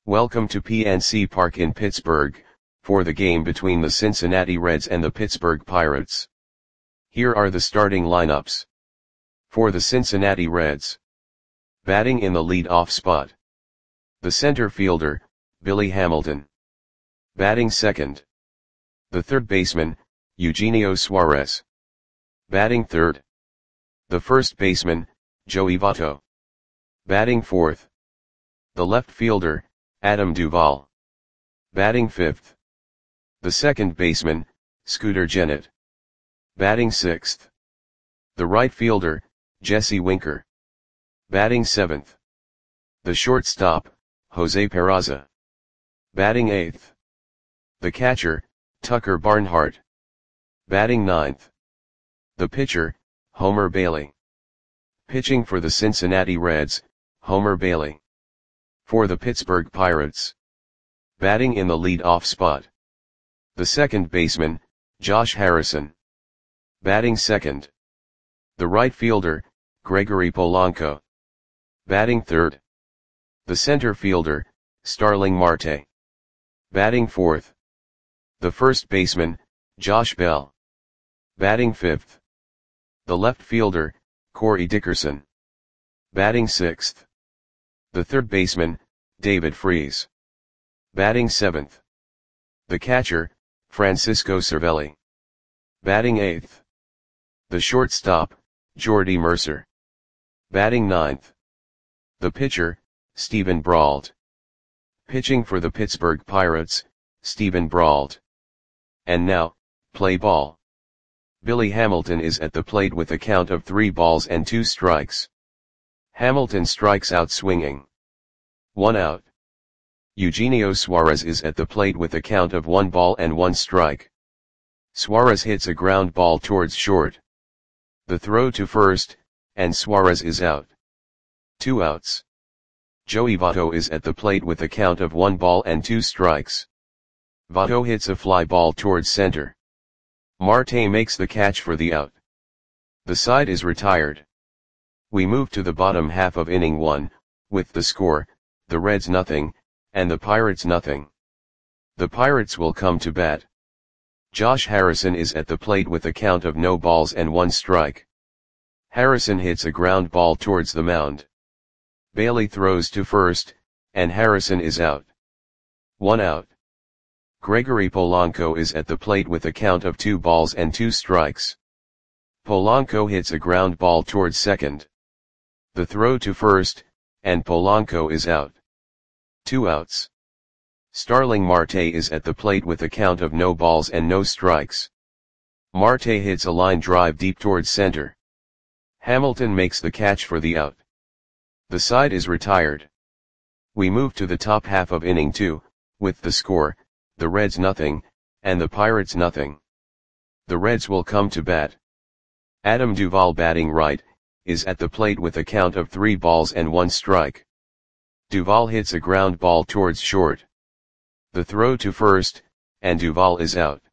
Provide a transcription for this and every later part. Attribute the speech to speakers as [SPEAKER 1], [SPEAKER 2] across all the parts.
[SPEAKER 1] Welcome to PNC Park in Pittsburgh, for the game between the Cincinnati Reds and the Pittsburgh Pirates. Here are the starting lineups. For the Cincinnati Reds. Batting in the lead-off spot. The center fielder, Billy Hamilton. Batting second. The third baseman, Eugenio Suarez. Batting third. The first baseman, Joey Votto. Batting fourth. The left fielder, Adam Duvall. Batting fifth. The second baseman, Scooter Gennett. Batting sixth. The right fielder, Jesse Winker. Batting seventh. The shortstop, Jose Peraza. Batting eighth. The catcher, Tucker Barnhart. Batting ninth. The pitcher, Homer Bailey. Pitching for the Cincinnati Reds, Homer Bailey. For the Pittsburgh Pirates. Batting in the lead-off spot. The second baseman, Josh Harrison. Batting second. The right fielder, Gregory Polanco. Batting third. The center fielder, Starling Marte. Batting fourth. The first baseman, Josh Bell. Batting fifth. The left fielder, Corey Dickerson. Batting sixth. The third baseman, David Freese. Batting seventh. The catcher, Francisco Cervelli. Batting eighth. The shortstop, Jordy Mercer. Batting ninth. The pitcher, Steven Brault. Pitching for the Pittsburgh Pirates, Steven Brault. And now, play ball. Billy Hamilton is at the plate with a count of 3 balls and 2 strikes. Hamilton strikes out swinging. 1 out. Eugenio Suarez is at the plate with a count of 1 ball and 1 strike. Suarez hits a ground ball towards short. The throw to first, and Suarez is out. 2 outs. Joey Votto is at the plate with a count of 1 ball and 2 strikes. Votto hits a fly ball towards center. Marte makes the catch for the out. The side is retired. We move to the bottom half of inning 1, with the score, the Reds nothing, and the Pirates nothing. The Pirates will come to bat. Josh Harrison is at the plate with a count of no balls and 1 strike. Harrison hits a ground ball towards the mound. Bailey throws to first, and Harrison is out. 1 out. Gregory Polanco is at the plate with a count of 2 balls and 2 strikes. Polanco hits a ground ball towards second. The throw to first, and Polanco is out. 2 outs. Starling Marte is at the plate with a count of no balls and no strikes. Marte hits a line drive deep towards center. Hamilton makes the catch for the out. The side is retired. We move to the top half of inning 2, with the score, the Reds nothing, and the Pirates nothing. The Reds will come to bat. Adam Duvall batting right, is at the plate with a count of 3 balls and 1 strike. Duvall hits a ground ball towards short. The throw to first, and Duvall is out.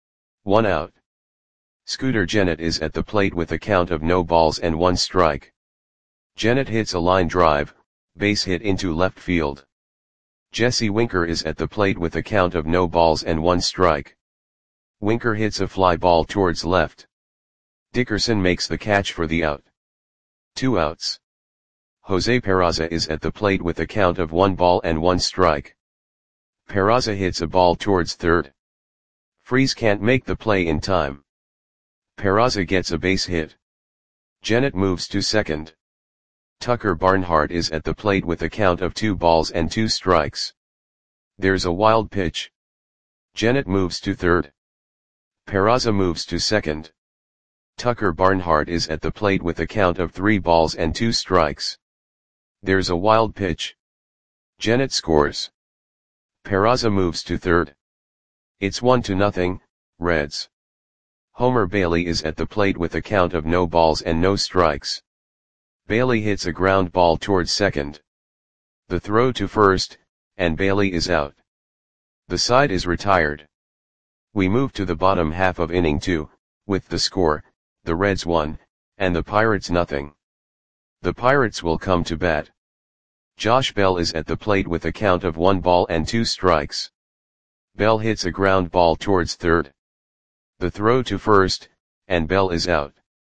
[SPEAKER 1] 1 out. Scooter Gennett is at the plate with a count of no balls and 1 strike. Gennett hits a line drive, base hit into left field. Jesse Winker is at the plate with a count of no balls and 1 strike. Winker hits a fly ball towards left. Dickerson makes the catch for the out. 2 outs. Jose Peraza is at the plate with a count of 1 ball and 1 strike. Peraza hits a ball towards third. Freese can't make the play in time. Peraza gets a base hit. Gennett moves to second. Tucker Barnhart is at the plate with a count of 2 balls and 2 strikes. There's a wild pitch. Gennett moves to third. Peraza moves to second. Tucker Barnhart is at the plate with a count of 3 balls and 2 strikes. There's a wild pitch. Gennett scores. Peraza moves to third. It's 1-0, Reds. Homer Bailey is at the plate with a count of no balls and no strikes. Bailey hits a ground ball towards second. The throw to first, and Bailey is out. The side is retired. We move to the bottom half of inning 2, with the score, the Reds 1, and the Pirates nothing. The Pirates will come to bat. Josh Bell is at the plate with a count of 1 ball and 2 strikes. Bell hits a ground ball towards third. The throw to first, and Bell is out.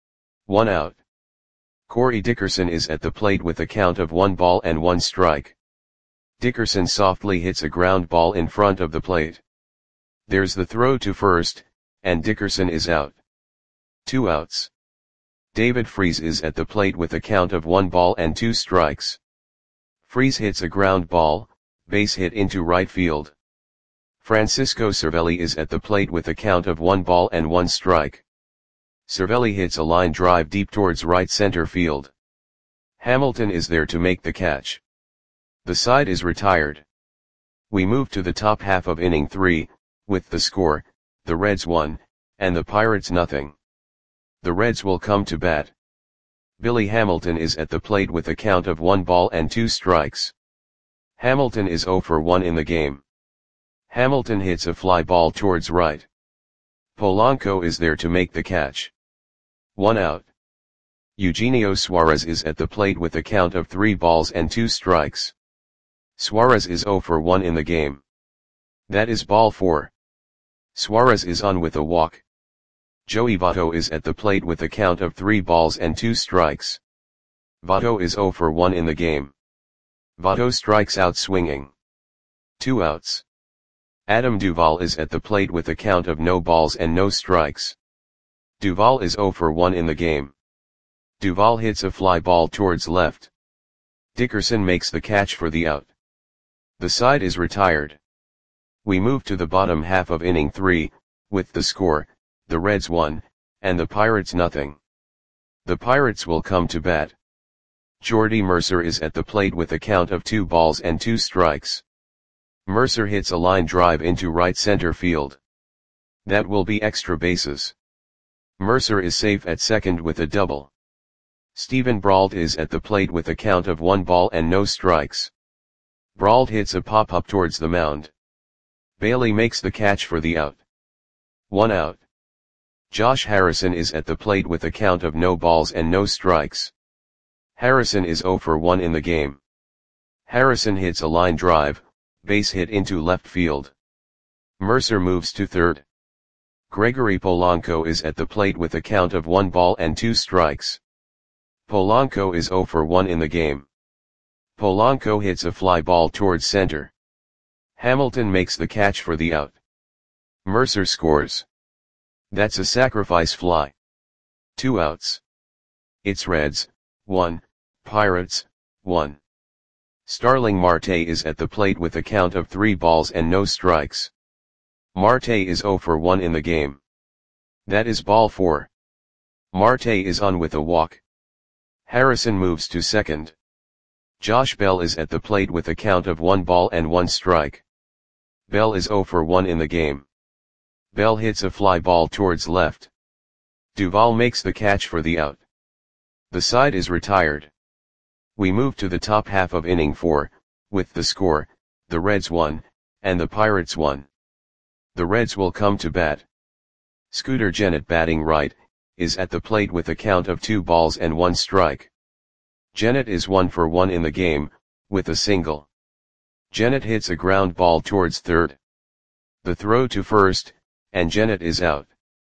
[SPEAKER 1] 1 out. Corey Dickerson is at the plate with a count of 1 ball and 1 strike. Dickerson softly hits a ground ball in front of the plate. There's the throw to first, and Dickerson is out. 2 outs. David Freese is at the plate with a count of 1 ball and 2 strikes. Freese hits a ground ball, base hit into right field. Francisco Cervelli is at the plate with a count of 1 ball and 1 strike. Cervelli hits a line drive deep towards right center field. Hamilton is there to make the catch. The side is retired. We move to the top half of inning 3, with the score, the Reds 1, and the Pirates nothing. The Reds will come to bat. Billy Hamilton is at the plate with a count of 1 ball and 2 strikes. Hamilton is 0 for 1 in the game. Hamilton hits a fly ball towards right. Polanco is there to make the catch. 1 out. Eugenio Suarez is at the plate with a count of 3 balls and 2 strikes. Suarez is 0 for 1 in the game. That is ball 4. Suarez is on with a walk. Joey Votto is at the plate with a count of 3 balls and 2 strikes. Votto is 0 for 1 in the game. Votto strikes out swinging. 2 outs. Adam Duvall is at the plate with a count of no balls and no strikes. Duvall is 0 for 1 in the game. Duvall hits a fly ball towards left. Dickerson makes the catch for the out. The side is retired. We move to the bottom half of inning 3, with the score, the Reds 1, and the Pirates nothing. The Pirates will come to bat. Jordy Mercer is at the plate with a count of 2 balls and 2 strikes. Mercer hits a line drive into right center field. That will be extra bases. Mercer is safe at second with a double. Steven Brault is at the plate with a count of 1 ball and no strikes. Brault hits a pop-up towards the mound. Bailey makes the catch for the out. 1 out. Josh Harrison is at the plate with a count of no balls and no strikes. Harrison is 0 for 1 in the game. Harrison hits a line drive, base hit into left field. Mercer moves to third. Gregory Polanco is at the plate with a count of 1 ball and 2 strikes. Polanco is 0 for 1 in the game. Polanco hits a fly ball towards center. Hamilton makes the catch for the out. Mercer scores. That's a sacrifice fly. 2 outs. It's Reds, 1, Pirates, 1. Starling Marte is at the plate with a count of 3 balls and no strikes. Marte is 0 for 1 in the game. That is ball 4. Marte is on with a walk. Harrison moves to second. Josh Bell is at the plate with a count of 1 ball and 1 strike. Bell is 0 for 1 in the game. Bell hits a fly ball towards left. Duvall makes the catch for the out. The side is retired. We move to the top half of inning 4, with the score, the Reds 1, and the Pirates 1. The Reds will come to bat. Scooter Gennett batting right, is at the plate with a count of 2 balls and 1 strike. Gennett is 1 for 1 in the game, with a single. Gennett hits a ground ball towards third. The throw to first, and Gennett is out.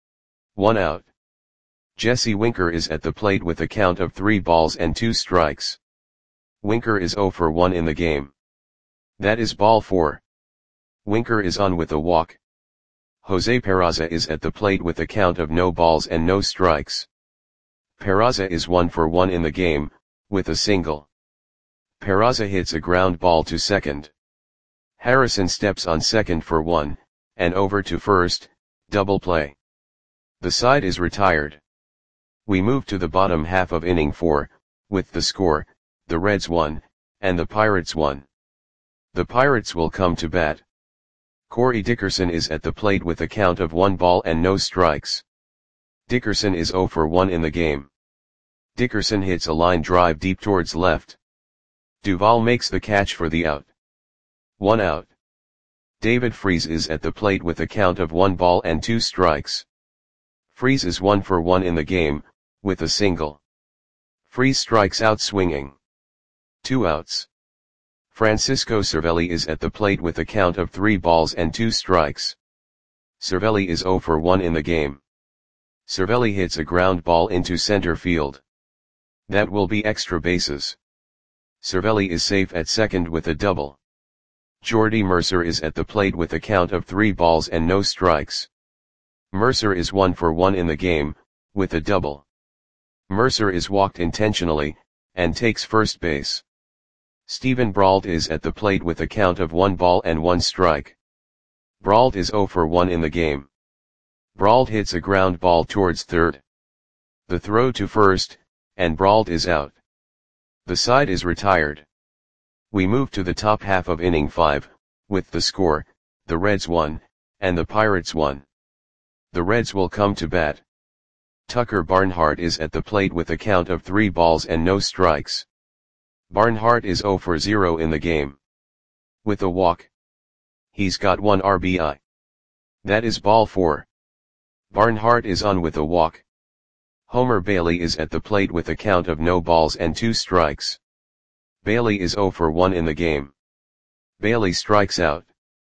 [SPEAKER 1] 1 out. Jesse Winker is at the plate with a count of 3 balls and 2 strikes. Winker is 0 for 1 in the game. That is ball 4. Winker is on with a walk. Jose Peraza is at the plate with a count of no balls and no strikes. Peraza is 1 for 1 in the game, with a single. Peraza hits a ground ball to second. Harrison steps on second for 1, and over to first, double play. The side is retired. We move to the bottom half of inning 4, with the score, the Reds 1, and the Pirates 1. The Pirates will come to bat. Corey Dickerson is at the plate with a count of 1 ball and no strikes. Dickerson is 0 for 1 in the game. Dickerson hits a line drive deep towards left. Duvall makes the catch for the out. 1 out. David Freese is at the plate with a count of 1 ball and 2 strikes. Freese is 1 for 1 in the game, with a single. Freese strikes out swinging. 2 outs. Francisco Cervelli is at the plate with a count of 3 balls and 2 strikes. Cervelli is 0 for 1 in the game. Cervelli hits a ground ball into center field. That will be extra bases. Cervelli is safe at second with a double. Jordy Mercer is at the plate with a count of 3 balls and no strikes. Mercer is 1 for 1 in the game, with a double. Mercer is walked intentionally, and takes first base. Steven Brault is at the plate with a count of 1 ball and 1 strike. Brault is 0 for 1 in the game. Brault hits a ground ball towards third. The throw to first, and Brault is out. The side is retired. We move to the top half of inning 5, with the score, the Reds 1, and the Pirates 1. The Reds will come to bat. Tucker Barnhart is at the plate with a count of 3 balls and no strikes. Barnhart is 0 for 0 in the game. With a walk. He's got 1 RBI. That is ball 4. Barnhart is on with a walk. Homer Bailey is at the plate with a count of no balls and 2 strikes. Bailey is 0 for 1 in the game. Bailey strikes out.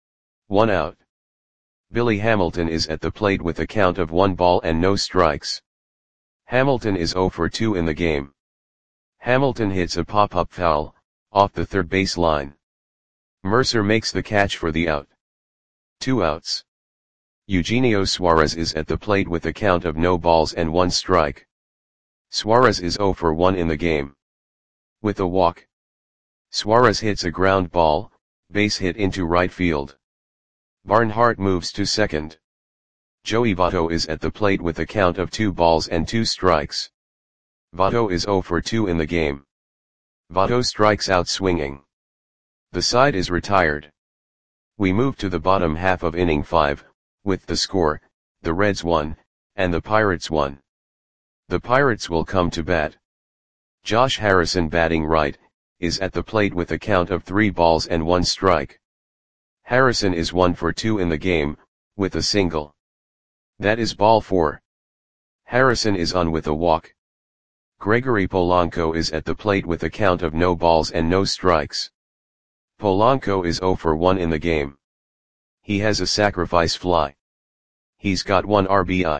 [SPEAKER 1] 1 out. Billy Hamilton is at the plate with a count of 1 ball and no strikes. Hamilton is 0 for 2 in the game. Hamilton hits a pop-up foul, off the third base line. Mercer makes the catch for the out. 2 outs. Eugenio Suarez is at the plate with a count of no balls and 1 strike. Suarez is 0 for 1 in the game. With a walk. Suarez hits a ground ball, base hit into right field. Barnhart moves to second. Joey Votto is at the plate with a count of 2 balls and 2 strikes. Votto is 0 for 2 in the game. Votto strikes out swinging. The side is retired. We move to the bottom half of inning 5, with the score, the Reds 1, and the Pirates 1. The Pirates will come to bat. Josh Harrison batting right, is at the plate with a count of 3 balls and 1 strike. Harrison is 1 for 2 in the game, with a single. That is ball 4. Harrison is on with a walk. Gregory Polanco is at the plate with a count of no balls and no strikes. Polanco is 0 for 1 in the game. He has a sacrifice fly. He's got 1 RBI.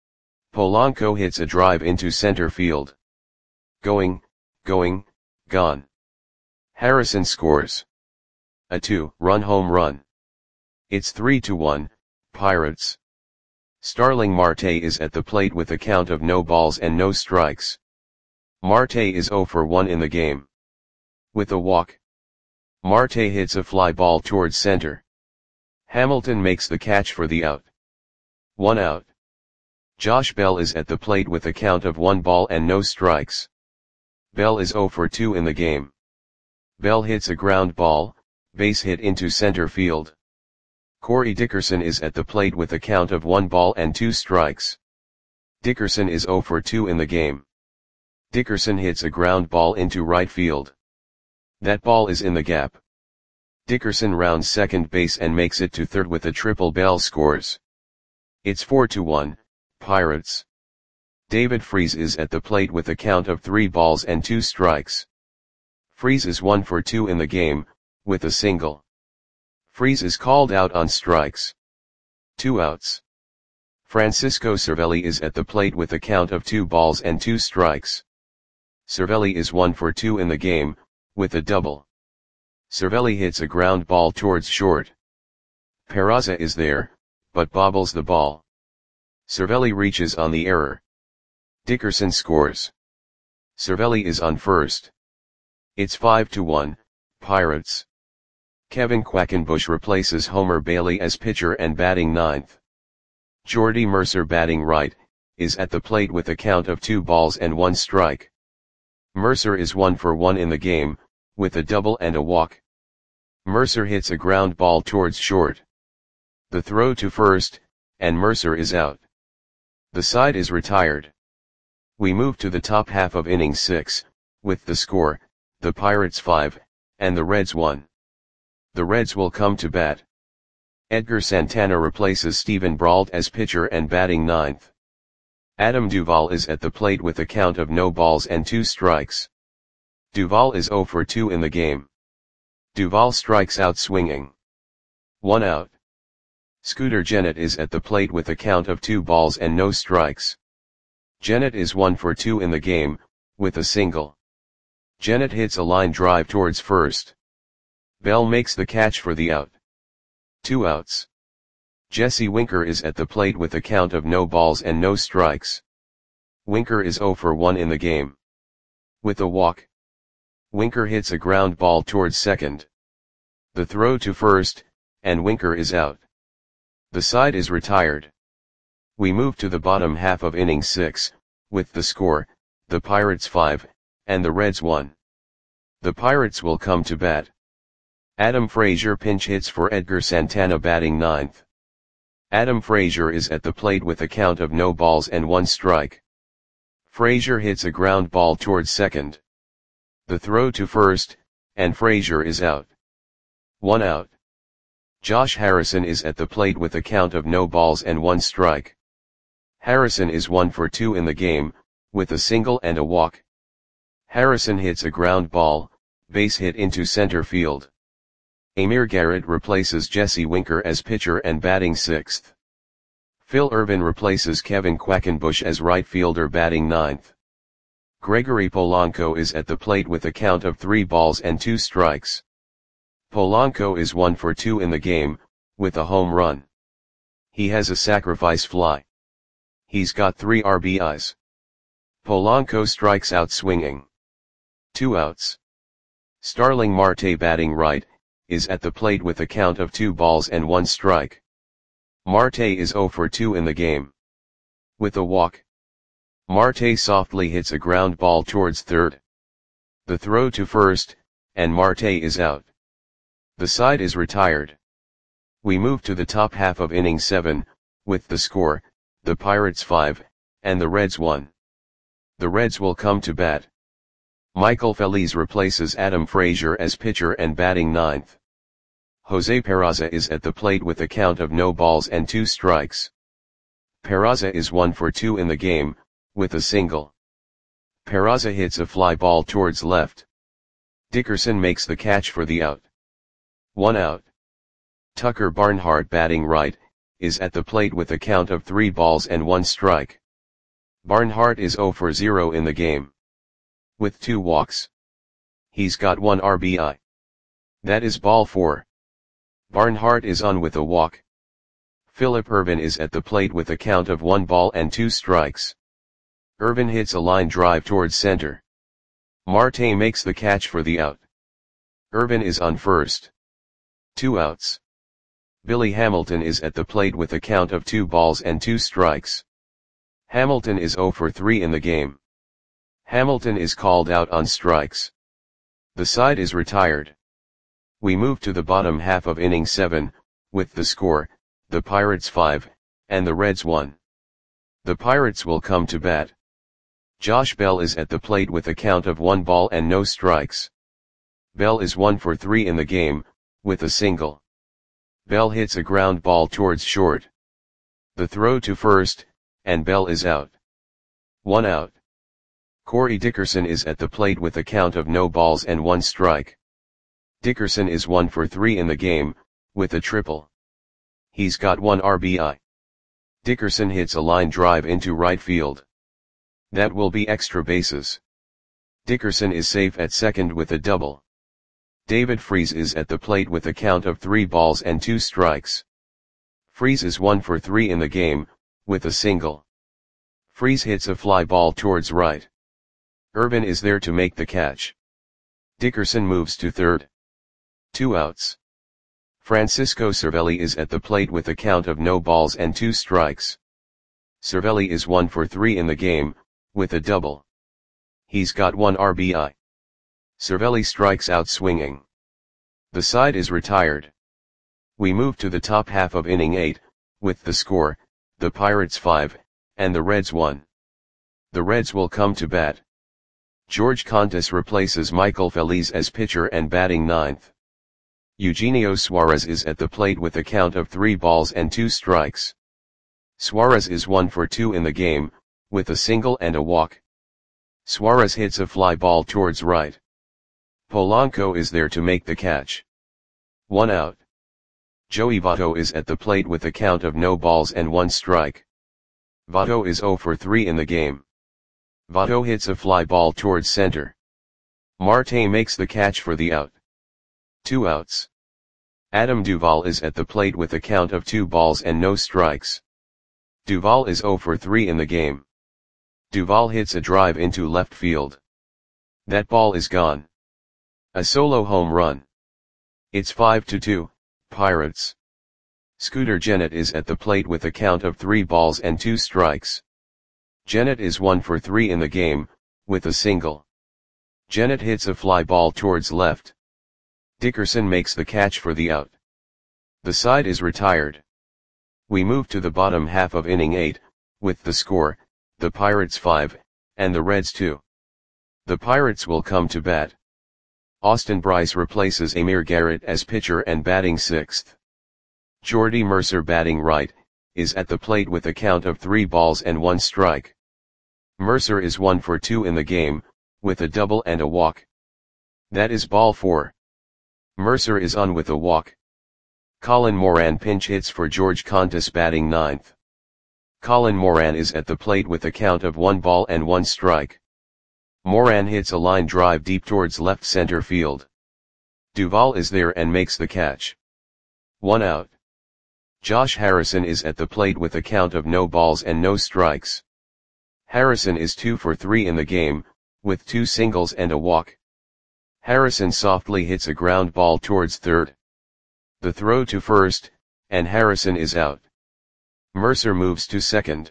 [SPEAKER 1] Polanco hits a drive into center field. Going, gone. Harrison scores a 2-run home run. It's 3-1, Pirates. Starling Marte is at the plate with a count of no balls and no strikes. Marte is 0 for 1 in the game. With a walk. Marte hits a fly ball towards center. Hamilton makes the catch for the out. 1 out. Josh Bell is at the plate with a count of 1 ball and no strikes. Bell is 0 for 2 in the game. Bell hits a ground ball, base hit into center field. Corey Dickerson is at the plate with a count of 1 ball and 2 strikes. Dickerson is 0 for 2 in the game. Dickerson hits a ground ball into right field. That ball is in the gap. Dickerson rounds second base and makes it to third with a triple. Bell scores. It's 4-1, Pirates. David Freese is at the plate with a count of 3 balls and 2 strikes. Freese is 1 for 2 in the game, with a single. Freese is called out on strikes. 2 outs. Francisco Cervelli is at the plate with a count of 2 balls and 2 strikes. Cervelli is 1 for 2 in the game, with a double. Cervelli hits a ground ball towards short. Peraza is there, but bobbles the ball. Cervelli reaches on the error. Dickerson scores. Cervelli is on first. It's 5-1, Pirates. Kevin Quackenbush replaces Homer Bailey as pitcher and batting ninth. Jordy Mercer batting right, is at the plate with a count of 2 balls and 1 strike. Mercer is 1 for 1 in the game, with a double and a walk. Mercer hits a ground ball towards short. The throw to first, and Mercer is out. The side is retired. We move to the top half of inning 6, with the score, the Pirates 5, and the Reds 1. The Reds will come to bat. Edgar Santana replaces Steven Brault as pitcher and batting ninth. Adam Duvall is at the plate with a count of no balls and 2 strikes. Duvall is 0 for 2 in the game. Duvall strikes out swinging. 1 out. Scooter Gennett is at the plate with a count of 2 balls and no strikes. Gennett is 1 for 2 in the game, with a single. Gennett hits a line drive towards first. Bell makes the catch for the out. 2 outs. Jesse Winker is at the plate with a count of no balls and no strikes. Winker is 0 for 1 in the game. With a walk. Winker hits a ground ball towards second. The throw to first, and Winker is out. The side is retired. We move to the bottom half of inning 6, with the score, the Pirates 5, and the Reds 1. The Pirates will come to bat. Adam Frazier pinch hits for Edgar Santana batting 9th. Adam Frazier is at the plate with a count of no balls and 1 strike. Frazier hits a ground ball towards second. The throw to first, and Frazier is out. 1 out. Josh Harrison is at the plate with a count of no balls and 1 strike. Harrison is 1 for 2 in the game, with a single and a walk. Harrison hits a ground ball, base hit into center field. Amir Garrett replaces Jesse Winker as pitcher and batting 6th. Phil Ervin replaces Kevin Quackenbush as right fielder batting 9th. Gregory Polanco is at the plate with a count of 3 balls and 2 strikes. Polanco is 1 for 2 in the game, with a home run. He has a sacrifice fly. He's got 3 RBIs. Polanco strikes out swinging. 2 outs. Starling Marte batting right, is at the plate with a count of 2 balls and 1 strike. Marte is 0 for 2 in the game. With a walk. Marte softly hits a ground ball towards third. The throw to first, and Marte is out. The side is retired. We move to the top half of inning 7, with the score, the Pirates 5, and the Reds 1. The Reds will come to bat. Michael Feliz replaces Adam Frazier as pitcher and batting 9th. Jose Peraza is at the plate with a count of no balls and 2 strikes. Peraza is 1 for 2 in the game, with a single. Peraza hits a fly ball towards left. Dickerson makes the catch for the out. 1 out. Tucker Barnhart batting right, is at the plate with a count of 3 balls and 1 strike. Barnhart is 0 for 0 in the game. With 2 walks. He's got 1 RBI. That is ball 4. Barnhart is on with a walk. Philip Ervin is at the plate with a count of 1 ball and 2 strikes. Ervin hits a line drive towards center. Marte makes the catch for the out. Ervin is on first. 2 outs. Billy Hamilton is at the plate with a count of 2 balls and 2 strikes. Hamilton is 0 for 3 in the game. Hamilton is called out on strikes. The side is retired. We move to the bottom half of inning 7, with the score, the Pirates 5, and the Reds 1. The Pirates will come to bat. Josh Bell is at the plate with a count of 1 ball and no strikes. Bell is 1 for 3 in the game, with a single. Bell hits a ground ball towards short. The throw to first, and Bell is out. 1 out. Corey Dickerson is at the plate with a count of no balls and 1 strike. Dickerson is 1 for 3 in the game, with a triple. He's got 1 RBI. Dickerson hits a line drive into right field. That will be extra bases. Dickerson is safe at second with a double. David Freese is at the plate with a count of 3 balls and 2 strikes. Freese is 1 for 3 in the game, with a single. Freese hits a fly ball towards right. Ervin is there to make the catch. Dickerson moves to third. 2 outs. Francisco Cervelli is at the plate with a count of no balls and 2 strikes. Cervelli is 1 for 3 in the game, with a double. He's got 1 RBI. Cervelli strikes out swinging. The side is retired. We move to the top half of inning 8, with the score, the Pirates 5, and the Reds 1. The Reds will come to bat. George Contis replaces Michael Feliz as pitcher and batting 9th. Eugenio Suarez is at the plate with a count of 3 balls and 2 strikes. Suarez is 1 for 2 in the game, with a single and a walk. Suarez hits a fly ball towards right. Polanco is there to make the catch. 1 out. Joey Votto is at the plate with a count of no balls and 1 strike. Votto is 0 for 3 in the game. Votto hits a fly ball towards center. Marte makes the catch for the out. 2 outs. Adam Duvall is at the plate with a count of 2 balls and no strikes. Duvall is 0 for 3 in the game. Duvall hits a drive into left field. That ball is gone. A solo home run. It's 5-2, Pirates. Scooter Gennett is at the plate with a count of 3 balls and 2 strikes. Gennett is 1 for 3 in the game, with a single. Gennett hits a fly ball towards left. Dickerson makes the catch for the out. The side is retired. We move to the bottom half of inning 8, with the score, the Pirates 5, and the Reds 2. The Pirates will come to bat. Austin Brice replaces Amir Garrett as pitcher and batting 6th. Jordy Mercer, batting right, is at the plate with a count of 3 balls and 1 strike. Mercer is 1 for 2 in the game, with a double and a walk. That is ball 4. Mercer is on with a walk. Colin Moran pinch hits for George Contis, batting 9th. Colin Moran is at the plate with a count of 1 ball and 1 strike. Moran hits a line drive deep towards left center field. Duvall is there and makes the catch. 1 out. Josh Harrison is at the plate with a count of no balls and no strikes. Harrison is 2 for 3 in the game, with 2 singles and a walk. Harrison softly hits a ground ball towards third. The throw to first, and Harrison is out. Mercer moves to second.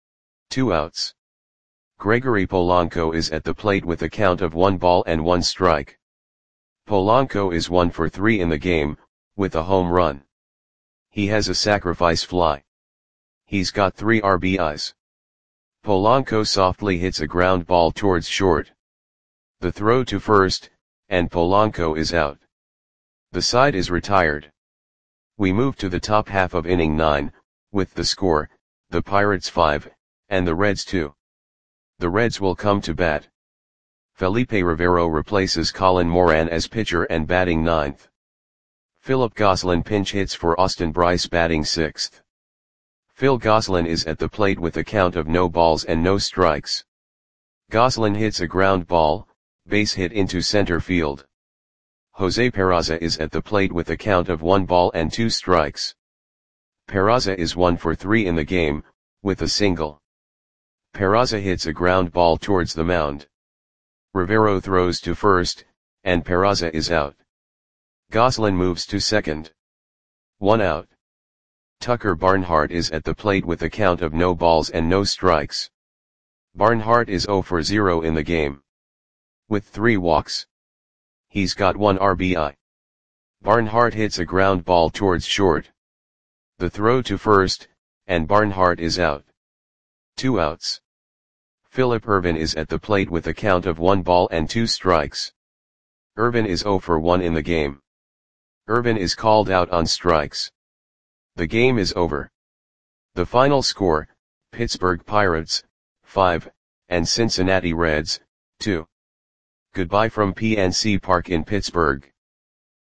[SPEAKER 1] 2 outs. Gregory Polanco is at the plate with a count of 1 ball and 1 strike. Polanco is 1 for 3 in the game, with a home run. He has a sacrifice fly. He's got 3 RBIs. Polanco softly hits a ground ball towards short. The throw to first, and Polanco is out. The side is retired. We move to the top half of inning 9, with the score, the Pirates 5, and the Reds 2. The Reds will come to bat. Felipe Rivero replaces Colin Moran as pitcher and batting 9th. Philip Gosselin pinch hits for Austin Brice, batting 6th. Phil Gosselin is at the plate with a count of no balls and no strikes. Gosselin hits a ground ball, base hit into center field. Jose Peraza is at the plate with a count of 1 ball and 2 strikes. Peraza is 1 for 3 in the game, with a single. Peraza hits a ground ball towards the mound. Rivero throws to first, and Peraza is out. Gosselin moves to second. 1 out. Tucker Barnhart is at the plate with a count of no balls and no strikes. Barnhart is 0 for 0 in the game. With 3 walks. He's got 1 RBI. Barnhart hits a ground ball towards short. The throw to first, and Barnhart is out. 2 outs. Philip Irvin is at the plate with a count of 1 ball and 2 strikes. Irvin is 0 for 1 in the game. Irvin is called out on strikes. The game is over. The final score, Pittsburgh Pirates, 5, and Cincinnati Reds, 2. Goodbye from PNC Park in Pittsburgh.